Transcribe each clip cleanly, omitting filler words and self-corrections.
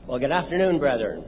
Well, good afternoon, brethren.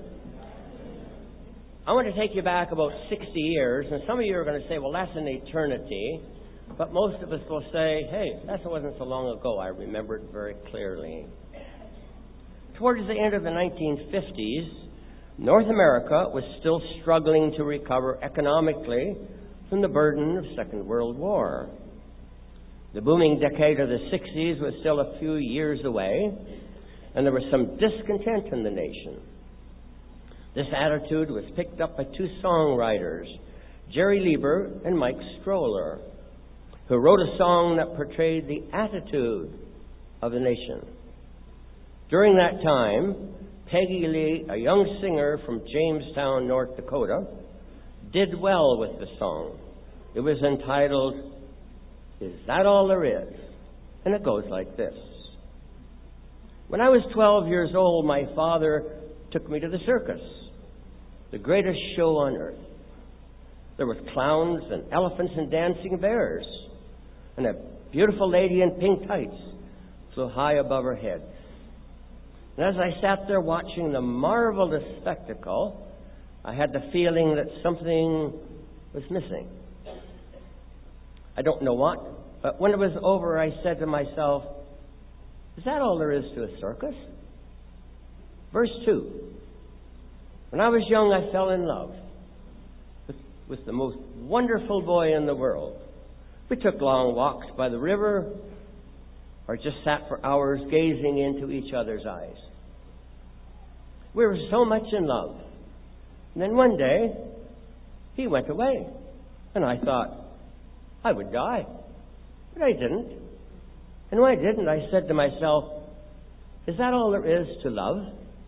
I want to take you back about 60 years, and some of you are going to say, well, that's an eternity. But most of us will say, hey, that wasn't so long ago. I remember it very clearly. Towards the end of the 1950s, North America was still struggling to recover economically from the burden of Second World War. The booming decade of the 60s was still a few years away, and there was some discontent in the nation. This attitude was picked up by two songwriters, Jerry Lieber and Mike Stroller, who wrote a song that portrayed the attitude of the nation. During that time, Peggy Lee, a young singer from Jamestown, North Dakota, did well with the song. It was entitled, "Is That All There Is?" And it goes like this. When I was 12 years old, my father took me to the circus, the greatest show on earth. There was clowns and elephants and dancing bears, and a beautiful lady in pink tights flew high above her head. And as I sat there watching the marvelous spectacle, I had the feeling that something was missing. I don't know what, but when it was over, I said to myself, is that all there is to a circus? Verse 2. When I was young, I fell in love with the most wonderful boy in the world. We took long walks by the river or just sat for hours gazing into each other's eyes. We were so much in love. And then one day, he went away. And I thought, I would die. But I didn't. And when I didn't, I said to myself, is that all there is to love?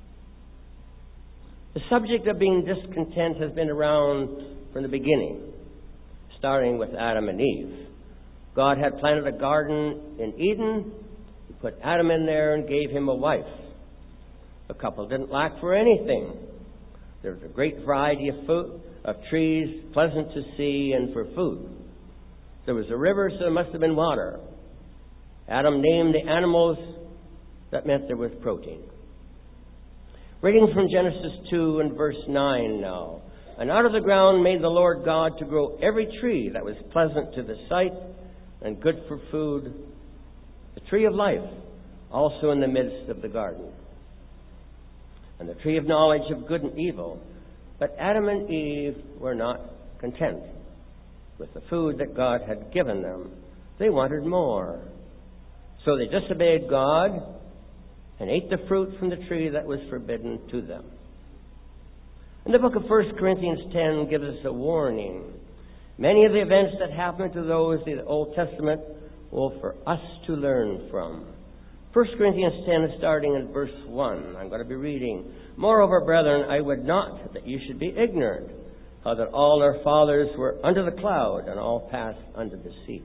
The subject of being discontent has been around from the beginning, starting with Adam and Eve. God had planted a garden in Eden. He put Adam in there and gave him a wife. The couple didn't lack for anything. There was a great variety of trees, pleasant to see and for food. There was a river, so there must have been water. Adam named the animals. That meant there was protein. Reading from Genesis 2 and verse 9 now. And out of the ground made the Lord God to grow every tree that was pleasant to the sight and good for food, the tree of life, also in the midst of the garden, and the tree of knowledge of good and evil. But Adam and Eve were not content with the food that God had given them. They wanted more. So they disobeyed God and ate the fruit from the tree that was forbidden to them. And the book of 1 Corinthians 10 gives us a warning. Many of the events that happened to those in the Old Testament were for us to learn from. 1 Corinthians 10, starting in verse 1. I'm going to be reading. Moreover, brethren, I would not that you should be ignorant, how that all our fathers were under the cloud, and all passed under the sea.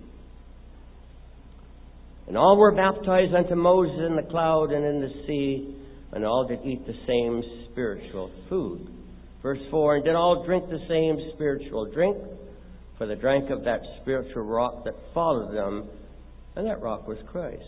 And all were baptized unto Moses in the cloud and in the sea, and all did eat the same spiritual food. Verse 4, and did all drink the same spiritual drink, for they drank of that spiritual rock that followed them, and that rock was Christ.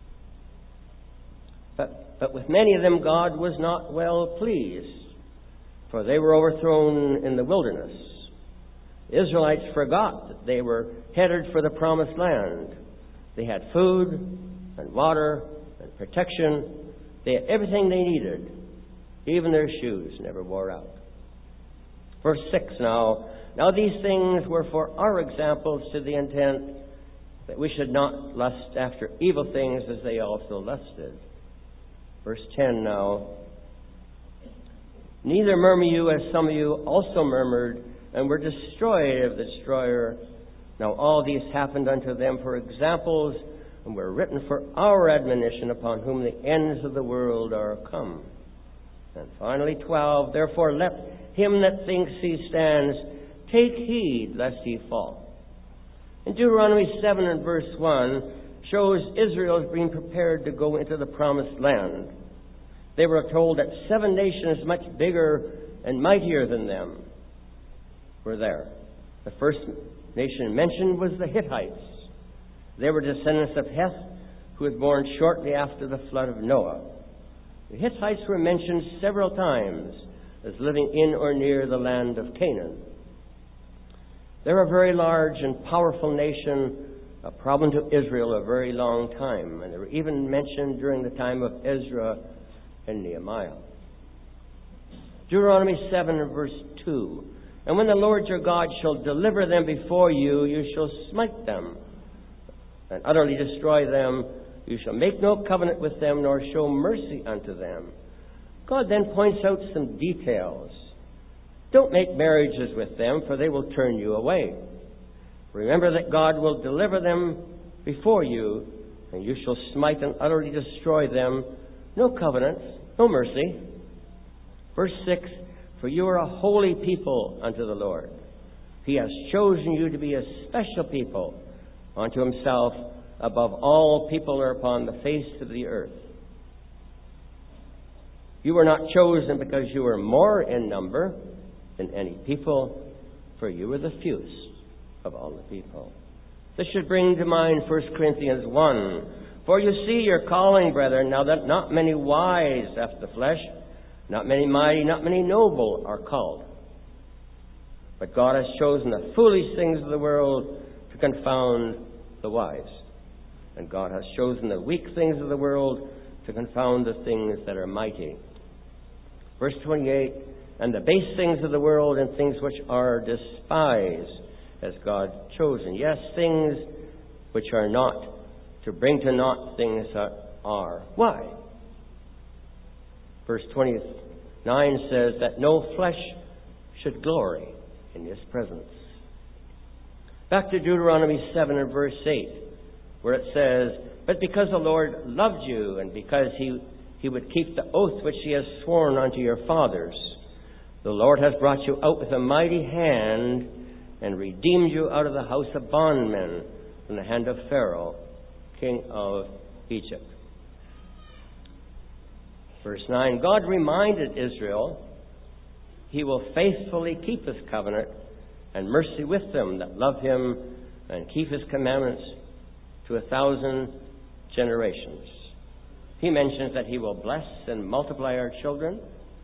But with many of them God was not well pleased, for they were overthrown in the wilderness. The Israelites forgot that they were headed for the promised land. They had food and water and protection. They had everything they needed. Even their shoes never wore out. Verse 6 now. Now these things were for our examples, to the intent that we should not lust after evil things as they also lusted. Verse 10 now. Neither murmur you as some of you also murmured and were destroyed of the destroyer. Now all these happened unto them for examples, and were written for our admonition, upon whom the ends of the world are come. And finally 12, therefore let him that thinks he stands take heed lest he fall. In Deuteronomy 7 and verse 1 shows Israel as being prepared to go into the promised land. They were told that 7 nations much bigger and mightier than them were there. The first nation mentioned was the Hittites. They were descendants of Heth, who was born shortly after the flood of Noah. The Hittites were mentioned several times as living in or near the land of Canaan. They're a very large and powerful nation, a problem to Israel a very long time, and they were even mentioned during the time of Ezra and Nehemiah. Deuteronomy 7 and verse 2. And when the Lord your God shall deliver them before you, you shall smite them and utterly destroy them. You shall make no covenant with them, nor show mercy unto them. God then points out some details. Don't make marriages with them, for they will turn you away. Remember that God will deliver them before you, and you shall smite and utterly destroy them. No covenant, no mercy. Verse 6, for you are a holy people unto the Lord. He has chosen you to be a special people unto himself above all people are upon the face of the earth. You were not chosen because you were more in number than any people, for you were the fewest of all the people. This should bring to mind 1 Corinthians 1. For you see your calling, brethren, now that not many wise after the flesh, not many mighty, not many noble are called. But God has chosen the foolish things of the world to confound the wise. And God has chosen the weak things of the world to confound the things that are mighty. Verse 28, and the base things of the world and things which are despised has God chosen. Yes, things which are not, to bring to naught things that are. Why? Verse 29 says that no flesh should glory in his presence. Back to Deuteronomy 7 and verse 8, where it says, but because the Lord loved you, and because he would keep the oath which he has sworn unto your fathers, the Lord has brought you out with a mighty hand and redeemed you out of the house of bondmen from the hand of Pharaoh, king of Egypt. Verse 9, God reminded Israel he will faithfully keep his covenant and mercy with them that love him and keep his commandments to 1,000 generations. He mentions that he will bless and multiply our children,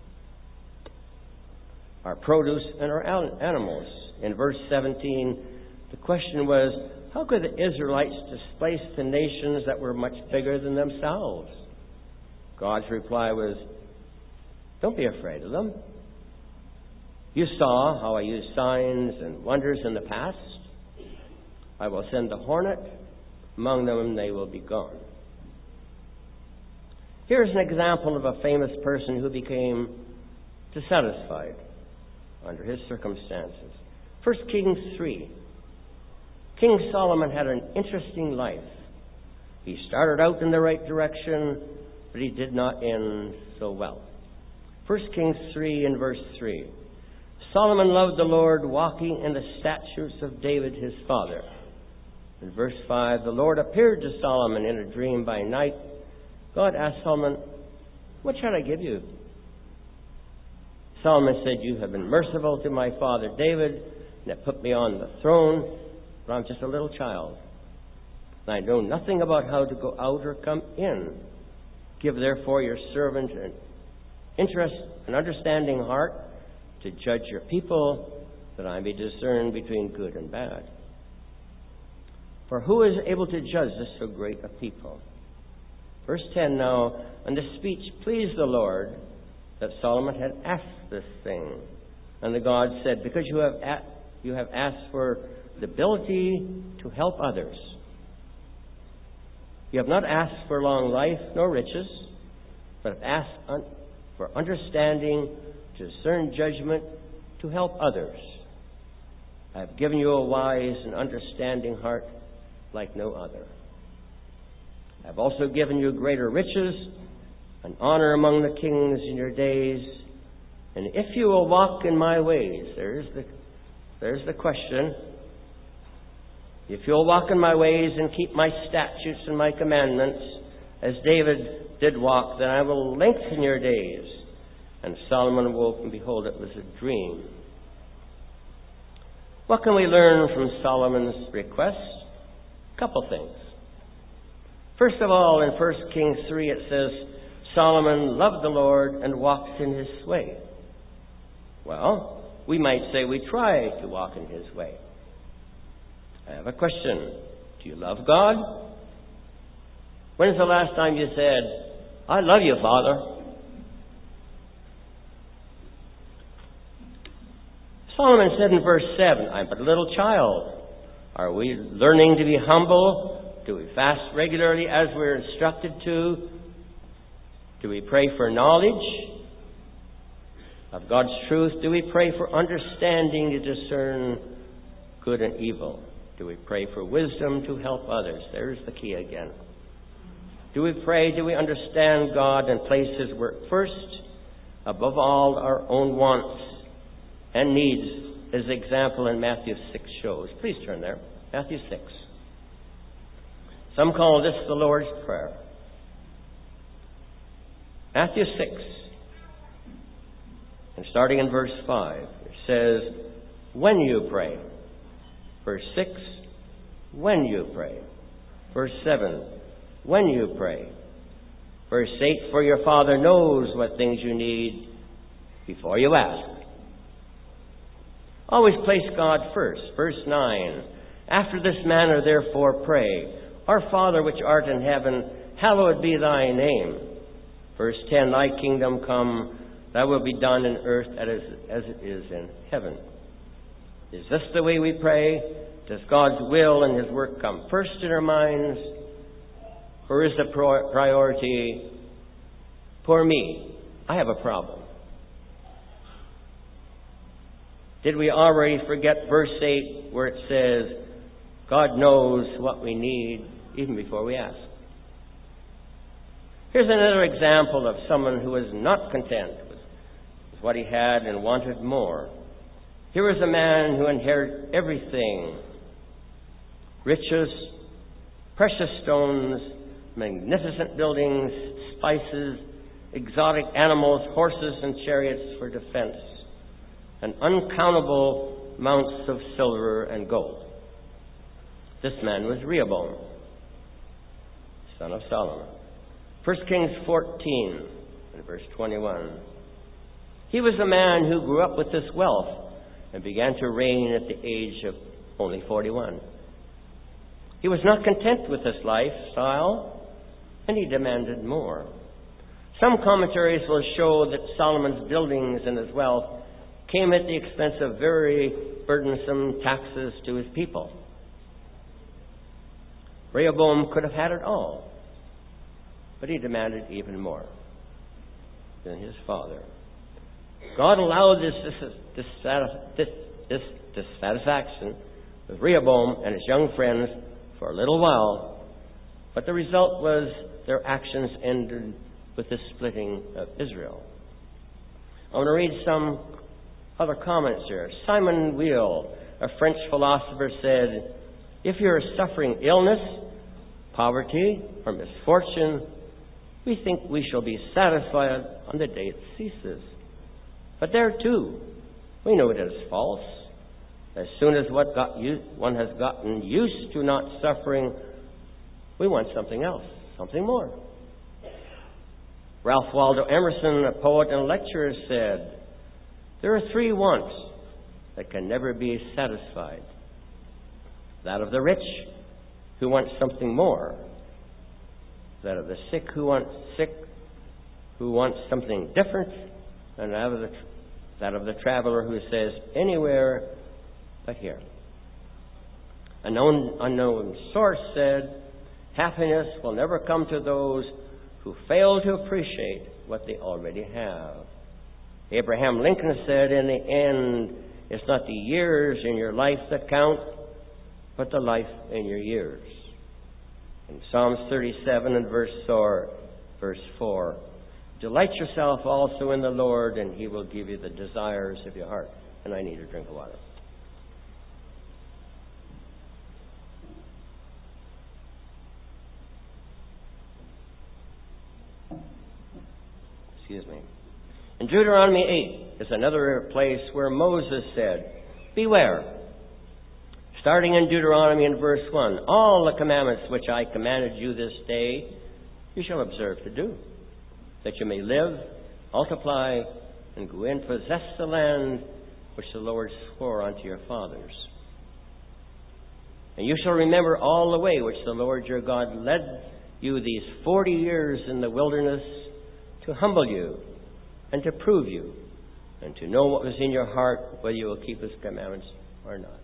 our produce, and our animals. In verse 17, the question was, how could the Israelites displace the nations that were much bigger than themselves? God's reply was, don't be afraid of them. You saw how I used signs and wonders in the past. I will send the hornet among them, and they will be gone. Here's an example of a famous person who became dissatisfied under his circumstances. 1 Kings 3. King Solomon had an interesting life. He started out in the right direction, but he did not end so well. 1 Kings 3 and verse 3. Solomon loved the Lord, walking in the statutes of David his father. In verse 5, the Lord appeared to Solomon in a dream by night. God asked Solomon, what shall I give you? Solomon said, you have been merciful to my father David, and have put me on the throne, but I'm just a little child. And I know nothing about how to go out or come in. Give therefore your servant an interest, an understanding heart, to judge your people, that I may discern between good and bad. For who is able to judge this so great a people? Verse 10 now, and the speech pleased the Lord, that Solomon had asked this thing. And the God said, because you have asked for the ability to help others. You have not asked for long life nor riches, but have asked for understanding, to discern judgment, to help others. I have given you a wise and understanding heart like no other. I have also given you greater riches and honor among the kings in your days. And if you will walk in my ways, there's the question. If you'll walk in my ways and keep my statutes and my commandments, as David did walk, then I will lengthen your days. And Solomon awoke, and behold, it was a dream. What can we learn from Solomon's request? A couple things. First of all, in 1 Kings 3, it says, Solomon loved the Lord and walked in his way. Well, we might say we try to walk in his way. I have a question. Do you love God? When's the last time you said, I love you, Father? Solomon said in verse 7, I'm but a little child. Are we learning to be humble? Do we fast regularly as we're instructed to? Do we pray for knowledge of God's truth? Do we pray for understanding to discern good and evil? Do we pray for wisdom to help others? There's the key again. Do we pray? Do we understand God and place His work first, above all our own wants and needs, as the example in Matthew 6 shows? Please turn there. Matthew 6. Some call this the Lord's Prayer. Matthew 6. And starting in verse 5, it says, when you pray. Verse 6, when you pray. Verse 7, when you pray. Verse 8, for your Father knows what things you need before you ask. Always place God first. Verse 9, after this manner therefore pray, our Father which art in heaven, hallowed be thy name. Verse 10, thy kingdom come, thy will be done in earth as it is in heaven. Is this the way we pray? Does God's will and His work come first in our minds? Or is the priority, poor me, I have a problem? Did we already forget verse 8 where it says, God knows what we need even before we ask? Here's another example of someone who was not content with what he had and wanted more. Here was a man who inherited everything: riches, precious stones, magnificent buildings, spices, exotic animals, horses and chariots for defense, and uncountable amounts of silver and gold. This man was Rehoboam, son of Solomon. 1 Kings 14, and verse 21. He was a man who grew up with this wealth and began to reign at the age of only 41. He was not content with this lifestyle, and he demanded more. Some commentaries will show that Solomon's buildings and his wealth came at the expense of very burdensome taxes to his people. Rehoboam could have had it all, but he demanded even more than his father. God allowed this dissatisfaction with Rehoboam and his young friends for a little while, but the result was their actions ended with the splitting of Israel. I want to read some other comments here. Simon Weil, a French philosopher, said, if you're suffering illness, poverty, or misfortune, we think we shall be satisfied on the day it ceases. But there too, we know it is false. As soon as one has gotten used to not suffering, we want something else, something more. Ralph Waldo Emerson, a poet and lecturer, said, there are three wants that can never be satisfied. That of the rich, who wants something more. That of the sick, who wants something different. And that of the traveler who says, anywhere but here. An unknown source said, happiness will never come to those who fail to appreciate what they already have. Abraham Lincoln said, in the end, it's not the years in your life that count, but the life in your years. In Psalms 37 and verse 4, delight yourself also in the Lord, and He will give you the desires of your heart. And I need a drink of water. Excuse me. In Deuteronomy 8 is another place where Moses said, beware. Starting in Deuteronomy in verse 1, all the commandments which I commanded you this day, you shall observe to do, that you may live, multiply, and go in, possess the land which the Lord swore unto your fathers. And you shall remember all the way which the Lord your God led you these 40 years in the wilderness, to humble you and to prove you, and to know what was in your heart, whether you will keep his commandments or not.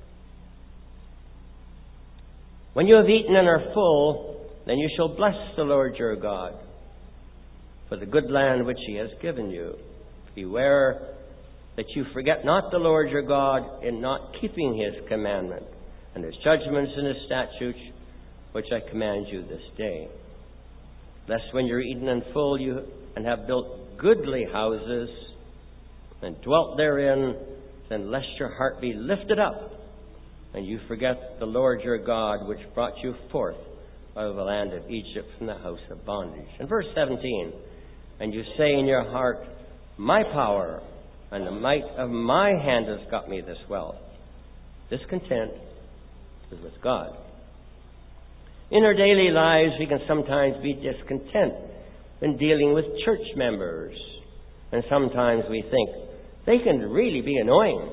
When you have eaten and are full, then you shall bless the Lord your God for the good land which he has given you. Beware that you forget not the Lord your God in not keeping his commandment and his judgments and his statutes, which I command you this day. Lest when you're eaten and full, you and have built goodly houses and dwelt therein, then lest your heart be lifted up, and you forget the Lord your God, which brought you forth out of the land of Egypt from the house of bondage. In verse 17, and you say in your heart, my power and the might of my hand has got me this wealth. This content is with God. In our daily lives, we can sometimes be discontent in dealing with church members. And sometimes we think they can really be annoying.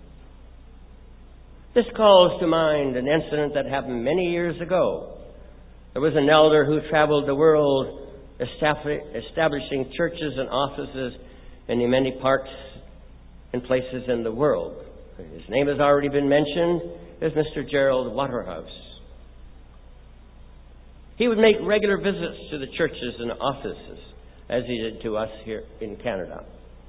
This calls to mind an incident that happened many years ago. There was an elder who traveled the world establishing churches and offices in many parts and places in the world. His name has already been mentioned, is Mr. Gerald Waterhouse. He would make regular visits to the churches and offices, as he did to us here in Canada.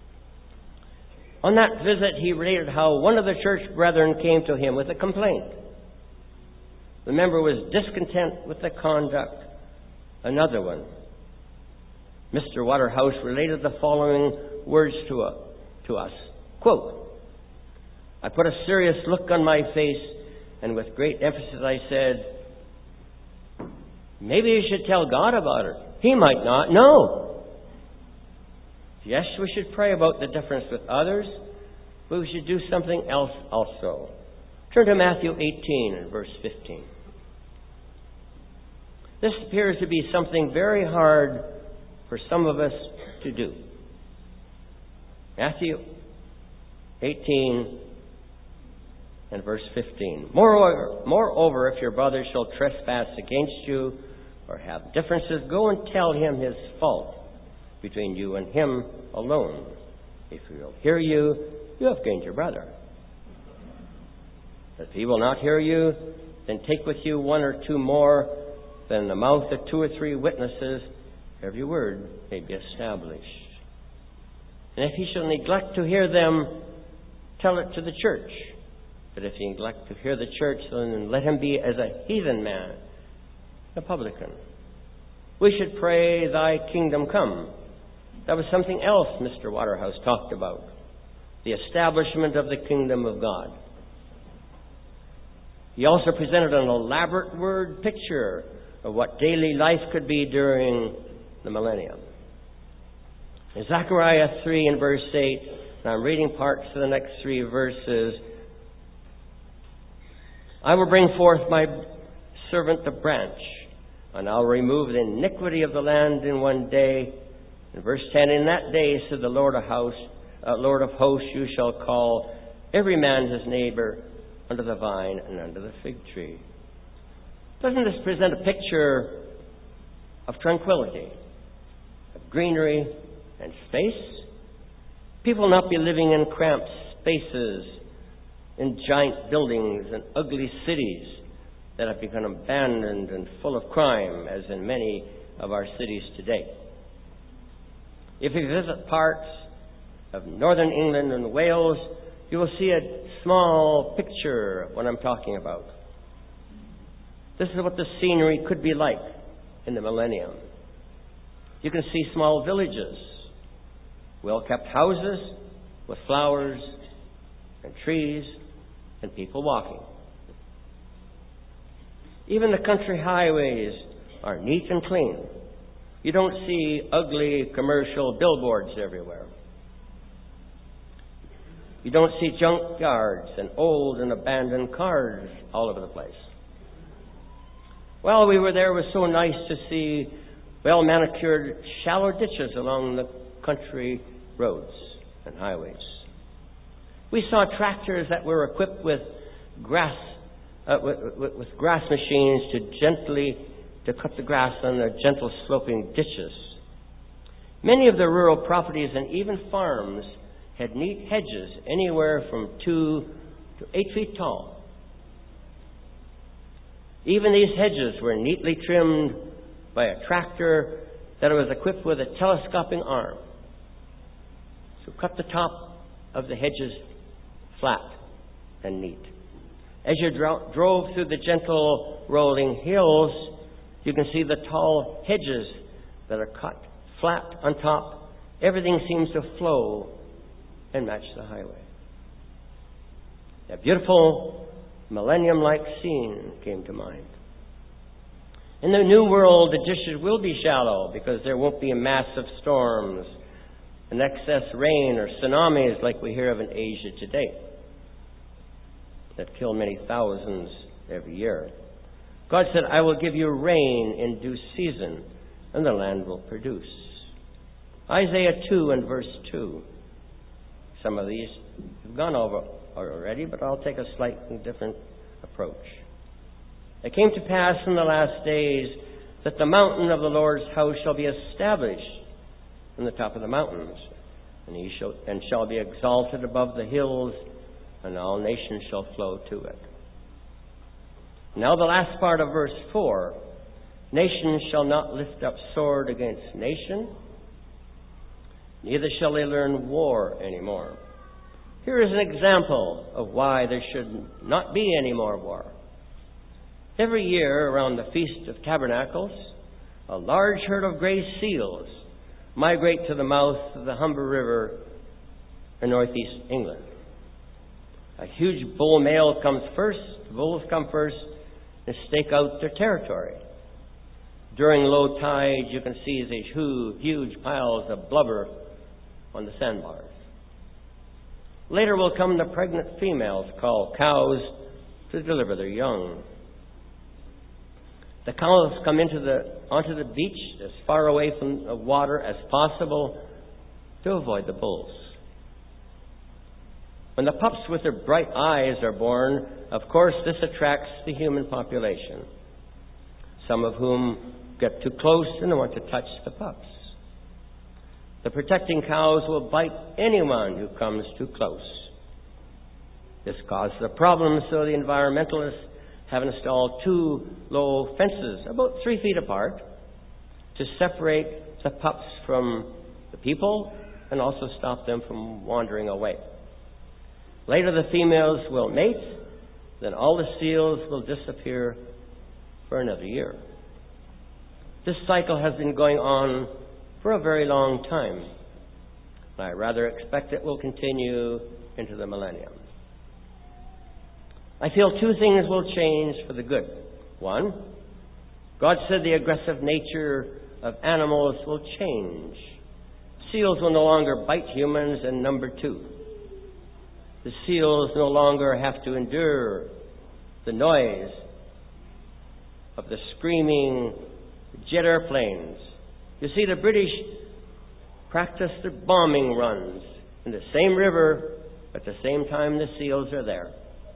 On that visit, he related how one of the church brethren came to him with a complaint. The member was discontent with the conduct. Another one. Mr. Waterhouse related the following words to us. Quote, I put a serious look on my face, and with great emphasis I said, maybe you should tell God about it. He might not know. Yes, we should pray about the difference with others, but we should do something else also. Turn to Matthew 18 and verse 15. This appears to be something very hard for some of us to do. Matthew 18 and verse 15. Moreover, if your brother shall trespass against you or have differences, go and tell him his fault between you and him alone. If he will hear you, you have gained your brother. If he will not hear you, then take with you one or two more, then in the mouth of two or three witnesses every word may be established. And if he shall neglect to hear them, tell it to the church. But if he neglect to hear the church, then let him be as a heathen man, a publican. We should pray, thy kingdom come. That was something else Mr. Waterhouse talked about. The establishment of the kingdom of God. He also presented an elaborate word picture of what daily life could be during the millennium. In Zechariah 3 and verse 8, and I'm reading parts of the next three verses, I will bring forth my servant the branch, and I'll remove the iniquity of the land in one day. In verse 10, in that day, said the Lord of hosts, you shall call every man his neighbor under the vine and under the fig tree. Doesn't this present a picture of tranquility, of greenery and space? People will not be living in cramped spaces, in giant buildings and ugly cities that have become abandoned and full of crime, as in many of our cities today. If you visit parts of northern England and Wales, you will see a small picture of what I'm talking about. This is what the scenery could be like in the millennium. You can see small villages, well-kept houses with flowers and trees and people walking. Even the country highways are neat and clean. You don't see ugly commercial billboards everywhere. You don't see junkyards and old and abandoned cars all over the place. While we were there, it was so nice to see well-manicured, shallow ditches along the country roads and highways. We saw tractors that were equipped with grass machines to cut the grass on the gentle sloping ditches. Many of the rural properties and even farms had neat hedges anywhere from 2 to 8 feet tall. Even these hedges were neatly trimmed by a tractor that was equipped with a telescoping arm to cut the top of the hedges flat and neat. As you drove through the gentle rolling hills, you can see the tall hedges that are cut flat on top. Everything seems to flow and match the highway. A beautiful millennium-like scene came to mind. In the new world, the ditches will be shallow because there won't be massive storms and excess rain or tsunamis like we hear of in Asia today that kill many thousands every year. God said, I will give you rain in due season, and the land will produce. Isaiah 2 and verse 2. Some of these have gone over already, but I'll take a slightly different approach. It came to pass in the last days that the mountain of the Lord's house shall be established in the top of the mountains, and shall be exalted above the hills, and all nations shall flow to it. Now the last part of verse 4, nation shall not lift up sword against nation, neither shall they learn war anymore. Here is an example of why there should not be any more war. Every year around the Feast of Tabernacles, a large herd of gray seals migrate to the mouth of the Humber River in northeast England. A huge bull male comes first, the bulls come first, and stake out their territory. During low tide, you can see these huge piles of blubber on the sandbars. Later will come the pregnant females, called cows, to deliver their young. The cows come onto the beach as far away from the water as possible to avoid the bulls. When the pups with their bright eyes are born, of course, this attracts the human population, some of whom get too close and want to touch the pups. The protecting cows will bite anyone who comes too close. This causes a problem, so the environmentalists have installed 2 low fences, about 3 feet apart, to separate the pups from the people and also stop them from wandering away. Later the females will mate, then all the seals will disappear for another year. This cycle has been going on for a very long time. I rather expect it will continue into the millennium. I feel 2 things will change for the good. 1, God said the aggressive nature of animals will change. Seals will no longer bite humans, and number 2, the seals no longer have to endure the noise of the screaming jet airplanes. You see, the British practice their bombing runs in the same river at the same time the seals are there.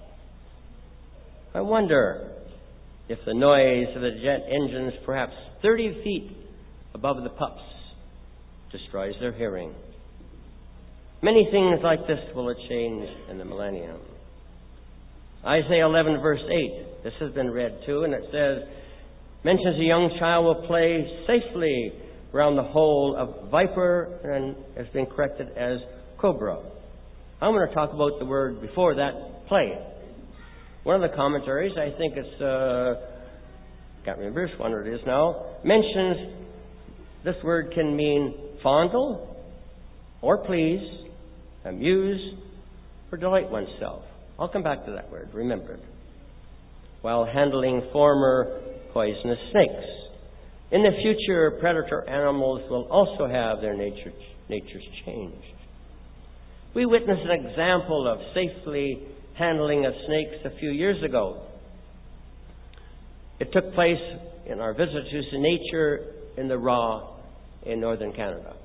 I wonder if the noise of the jet engines, perhaps 30 feet above the pups, destroys their hearing. Many things like this will change in the millennium. Isaiah 11 verse 8, this has been read too, and it says, mentions a young child will play safely around the hole of viper, and has been corrected as cobra. I'm going to talk about the word before that, play. One of the commentaries, I think it's, can't remember which one it is now, mentions this word can mean fondle, or please, amuse, or delight oneself. I'll come back to that word, remember it. While handling former poisonous snakes. In the future, predator animals will also have their natures changed. We witnessed an example of safely handling of snakes a few years ago. It took place in our visit to nature in the raw in northern Canada.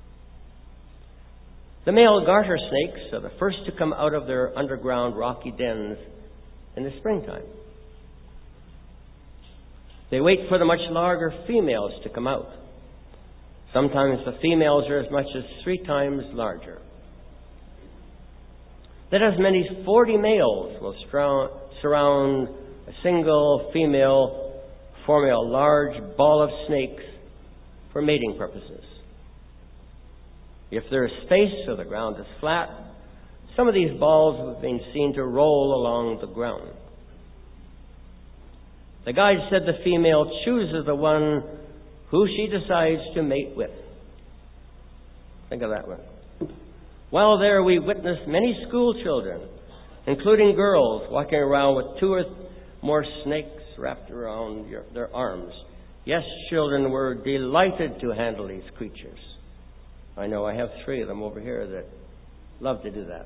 The male garter snakes are the first to come out of their underground rocky dens in the springtime. They wait for the much larger females to come out. Sometimes the females are as much as 3 times larger. That as many as 40 males will surround a single female, forming a large ball of snakes for mating purposes. If there is space or the ground is flat, some of these balls have been seen to roll along the ground. The guide said the female chooses the one who she decides to mate with. Think of that one. While there, we witnessed many school children, including girls, walking around with 2 or more snakes wrapped around their arms. Yes, children were delighted to handle these creatures. I know I have 3 of them over here that love to do that.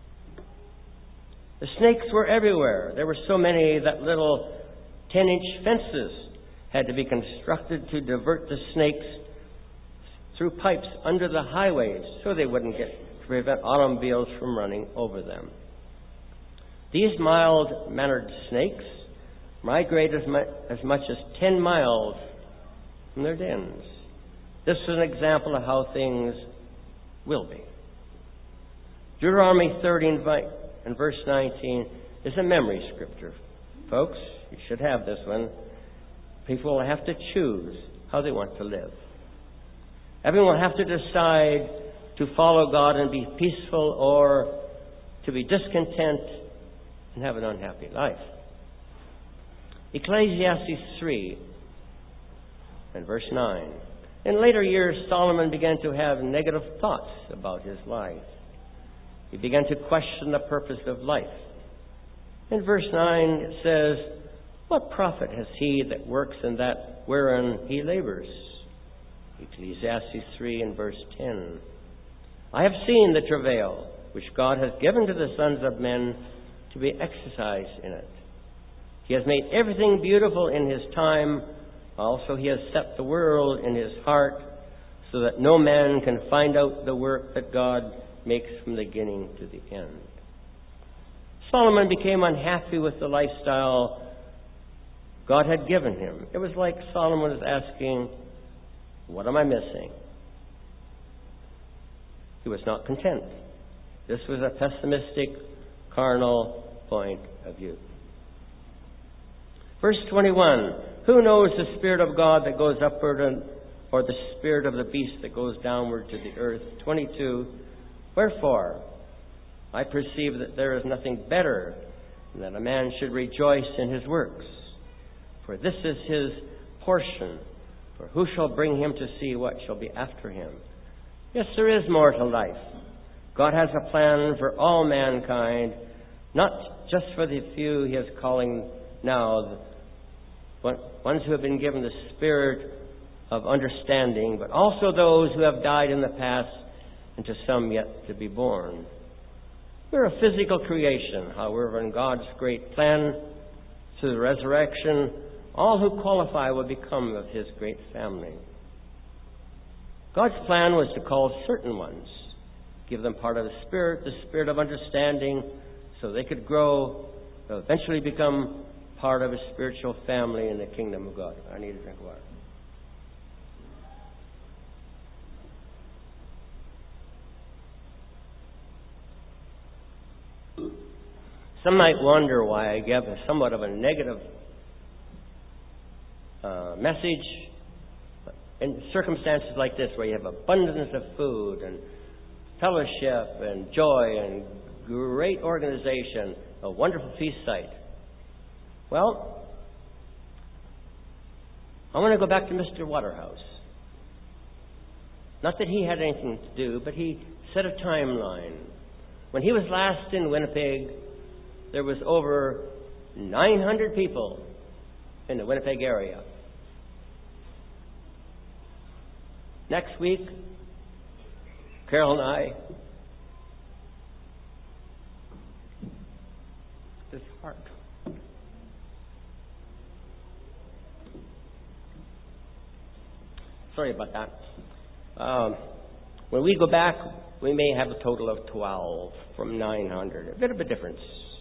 The snakes were everywhere. There were so many that little 10-inch fences had to be constructed to divert the snakes through pipes under the highways so they wouldn't to prevent automobiles from running over them. These mild-mannered snakes migrate as much as 10 miles from their dens. This is an example of how things will be. Deuteronomy 30 and verse 19 is a memory scripture. Folks, you should have this one. People will have to choose how they want to live. Everyone will have to decide to follow God and be peaceful or to be discontent and have an unhappy life. Ecclesiastes 3 and verse 9. In later years, Solomon began to have negative thoughts about his life. He began to question the purpose of life. In verse 9 it says, "What profit has he that works in that wherein he labors?" Ecclesiastes 3 and verse 10. "I have seen the travail which God has given to the sons of men to be exercised in it. He has made everything beautiful in his time. Also he has set the world in his heart, so that no man can find out the work that God makes from the beginning to the end." Solomon became unhappy with the lifestyle God had given him. It was like Solomon was asking, what am I missing? He was not content. This was a pessimistic, carnal point of view. Verse 21, "Who knows the Spirit of God that goes upward, or the spirit of the beast that goes downward to the earth?" 22, "Wherefore, I perceive that there is nothing better than that a man should rejoice in his works. For this is his portion. For who shall bring him to see what shall be after him?" Yes, there is more to life. God has a plan for all mankind, not just for the few he is calling now, ones who have been given the spirit of understanding, but also those who have died in the past, and to some yet to be born. We're a physical creation. However, in God's great plan, through the resurrection, all who qualify will become of his great family. God's plan was to call certain ones, give them part of the spirit of understanding, so they could grow, eventually become part of a spiritual family in the kingdom of God. I need a drink of water. Some might wonder why I give somewhat of a negative message in circumstances like this, where you have abundance of food and fellowship and joy and great organization, a wonderful feast site. Well, I want to go back to Mr. Waterhouse. Not that he had anything to do, but he set a timeline. When he was last in Winnipeg, there was over 900 people in the Winnipeg area. Next week, Carol and I, this heart. Sorry about that. When we go back, we may have a total of 12 from 900. A bit of a difference.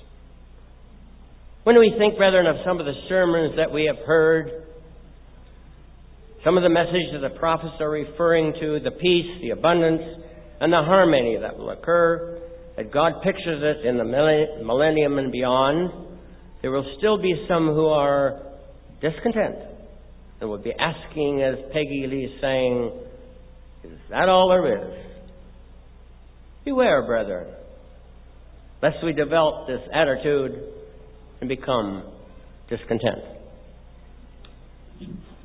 When we think, brethren, of some of the sermons that we have heard, some of the messages of the prophets are referring to the peace, the abundance, and the harmony that will occur, that God pictures it in the millennium and beyond, there will still be some who are discontent and will be asking, as Peggy Lee is saying, is that all there is? Beware, brethren, lest we develop this attitude and become discontent.